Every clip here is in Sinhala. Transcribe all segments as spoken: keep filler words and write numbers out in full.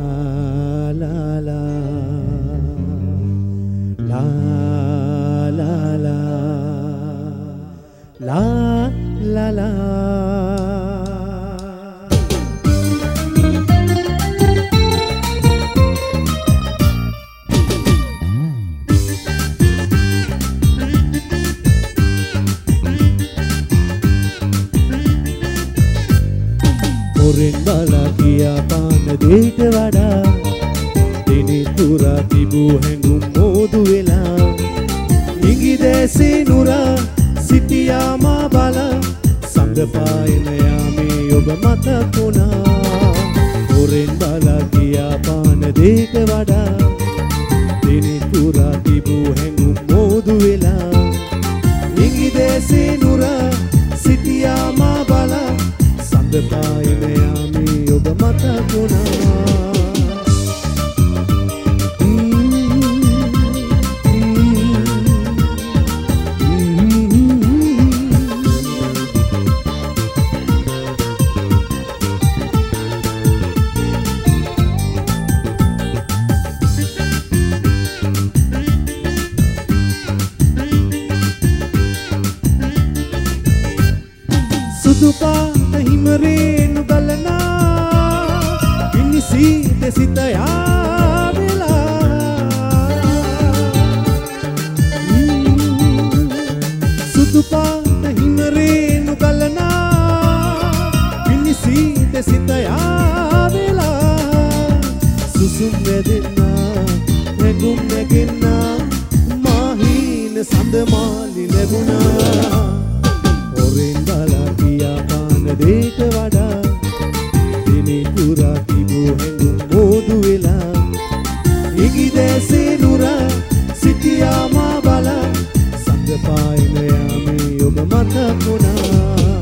la la la la la la la la Oren bala kiya pan දෙයට වඩා දිනි තුරා තිබූ හැඟුම් මෝදු වෙලා නිගි දැසේ නුරා සිටියා මා බල සඳ පායන යාමේ ඔබ මතක් වුණා Oren bala kiya pan දෙයට වඩා දිනි තුරා තිබූ හැඟුම් මෝදු වෙලා නිගි දැසේ නුරා සිටියා මා බල සඳ පායන යාමේ ඔබ මතක් වුණා සුදු පාට හිමරේනු ගලනා පිනිසි දෙසිත යාවෙලා සුදු පාට හිමරේනු ගලනා පිනිසි දෙසිත යාවෙලා සුසුම් වැදෙන්නා නැගුම් නැගෙන්නා මාහින සඳ මාලි ලැබුණා Oren bala kiya pan දෙයට වඩා දිනි පුරා තිබූ හැඟුම් මෝදු වෙලා නිගි දැසේ නුරා සිටියා මා බල සඳ පායන යාමේ ඔබ මතක් වුණා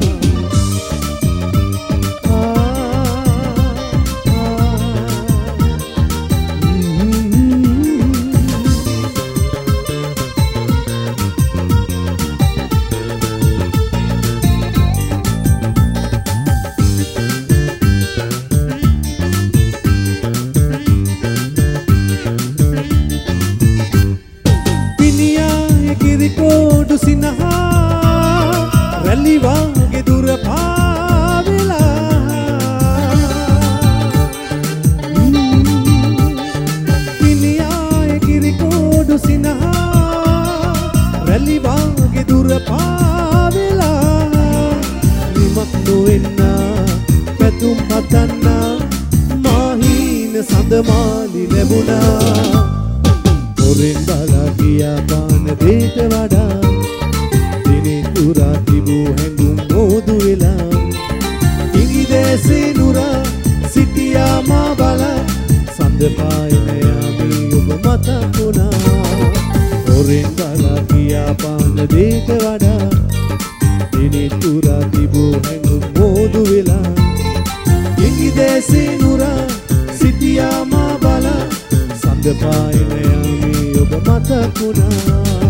Kodu sinaha rally waage dur paavela kiniyaye kiri kodu sinaha rally waage dur paavela nimak noenna patum patanna mahin sadamali lebuna Oren bala kiya pan දෙයට වඩා දිනි තුරා තිබූ හැඟුම් මෝදු වෙලා නිගි දැසේ නුරා සිටියා මා බල සඳ පායන යාමේ ඔබ මතක් වුණා Oren bala kiya pan දෙයට වඩා දිනි තුරා තිබූ හැඟුම් මෝදු වෙලා නිගි දැසේ නුරා සිටියා මා බල සඳ පායන යාමේ ඔබ මතක් වුණා